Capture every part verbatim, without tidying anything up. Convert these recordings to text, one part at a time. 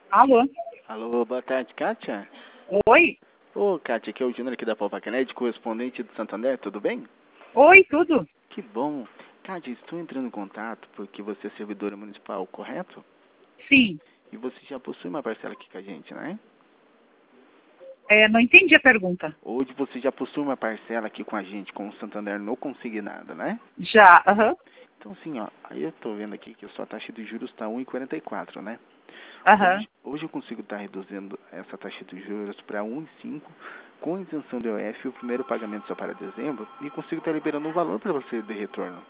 Alô? Alô, boa tarde, Kátia? Oi? Ô, Kátia, aqui é o Júnior aqui da Palpacanet, correspondente do Santander, tudo bem? Oi, tudo? Que bom. Kátia, estou entrando em contato porque você é servidora municipal, correto? Sim. E você já possui uma parcela aqui com a gente, né? É, não entendi a pergunta. Hoje você já possui uma parcela aqui com a gente, com o Santander no Consignado, né? Já, aham, Então, assim, ó, aí eu tô vendo aqui que a sua taxa de juros está um vírgula quarenta e quatro, né? aham. Hoje, hoje eu consigo estar reduzindo essa taxa de juros para um vírgula cinco com isenção do I O F e o primeiro pagamento só para dezembro e consigo estar liberando um valor para você de retorno.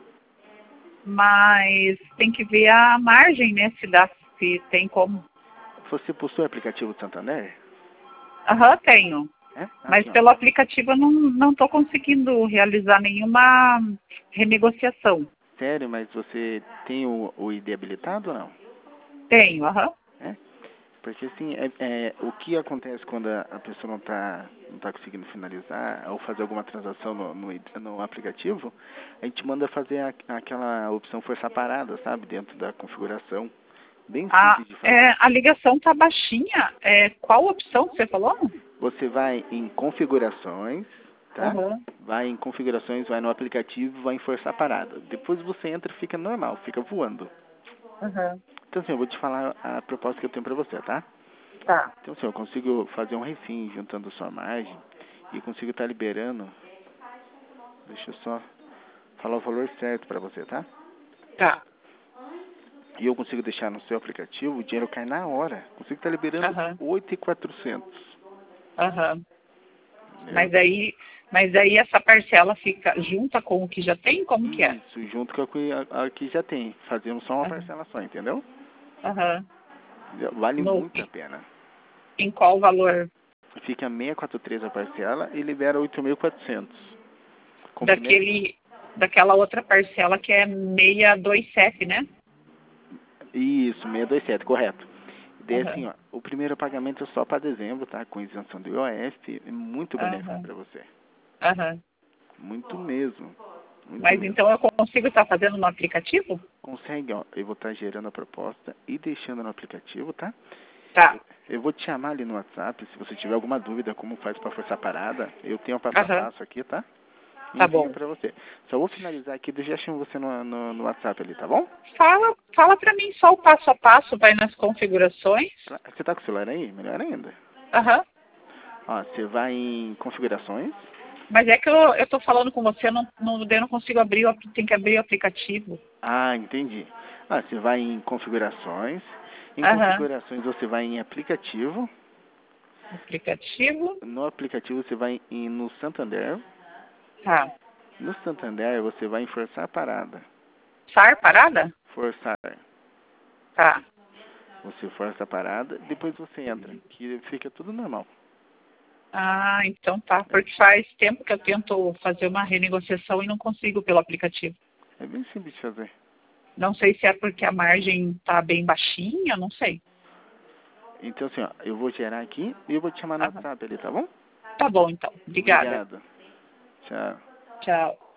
Mas tem que ver a margem, né? Se dá, se tem como. Você possui aplicativo do Santander? Aham, tenho. É? Mas Assim, ó. pelo aplicativo eu não não estou conseguindo realizar nenhuma renegociação. Sério, mas você tem o, o I D habilitado ou não? Tenho, aham. É? Porque assim, é, é, o que acontece quando a, a pessoa não está não tá conseguindo finalizar ou fazer alguma transação no, no, I D no aplicativo, a gente manda fazer a, aquela opção forçar parada, sabe? Dentro da configuração. Bem A, simples de é, fazer. a ligação tá baixinha. É, qual opção que você falou? Você vai em configurações, tá? Aham, Vai em configurações, vai no aplicativo, vai em forçar parada. Depois você entra e fica normal, fica voando. aham. Então assim, eu vou te falar a proposta que eu tenho pra você, tá? Tá. Então assim, eu consigo fazer um refim juntando sua margem e consigo estar liberando. Deixa eu só falar o valor certo pra você, tá? Tá. E eu consigo deixar no seu aplicativo, o dinheiro cai na hora. Consigo estar liberando Aham, oito mil e quatrocentos. aham. Entendeu? Mas aí, mas aí essa parcela fica junta com o que já tem? Como que é? Isso, junto com a que a- a que já tem. Fazemos só uma Aham. parcela só, entendeu? Aham. Vale No, muito a pena. em qual valor? Fica seiscentos e quarenta e três a parcela e libera oito mil e quatrocentos. Com o primeiro... Daquele, daquela outra parcela que é seiscentos e vinte e sete, né? Isso, seiscentos e vinte e sete, correto. Daí assim, Aham. ó, o primeiro pagamento é só para dezembro, tá? Com isenção do I O F, é muito benéfico Aham. para você. Aham. Muito mesmo, muito Mas mesmo. então eu consigo estar fazendo no aplicativo? Consegue, ó, eu vou estar gerando a proposta e deixando no aplicativo, tá? Tá. Eu vou te chamar ali no WhatsApp, se você tiver alguma dúvida como faz para forçar a parada, eu tenho o passo a Aham. passo aqui, tá? Tá Envio bom. para você. Só vou finalizar aqui, eu já chamo você no, no, no WhatsApp ali, tá bom? Fala, fala para mim só o passo a passo, vai nas configurações. Cla- Você tá com o celular aí? Melhor ainda. Aham. Ó, você vai em configurações. Mas é que eu, eu tô falando com você, eu não, não, eu não consigo abrir, o apli- tem que abrir o aplicativo. Ah, entendi. Ah, você vai em configurações. Em Aham. configurações você vai em aplicativo. Aplicativo. No aplicativo você vai em, no Santander. Tá. No Santander você vai em forçar a parada. S A R parada? Forçar. Tá. Você força a parada, depois você entra, que fica tudo normal. Ah, então tá. É, Porque faz tempo que eu tento fazer uma renegociação e não consigo pelo aplicativo. é bem simples de fazer. Não sei se é porque a margem tá bem baixinha, não sei. Então assim, ó, eu vou gerar aqui e eu vou te chamar no Aham. WhatsApp ali, tá bom? Tá bom, então. Obrigada. Obrigado. Tchau. Tchau.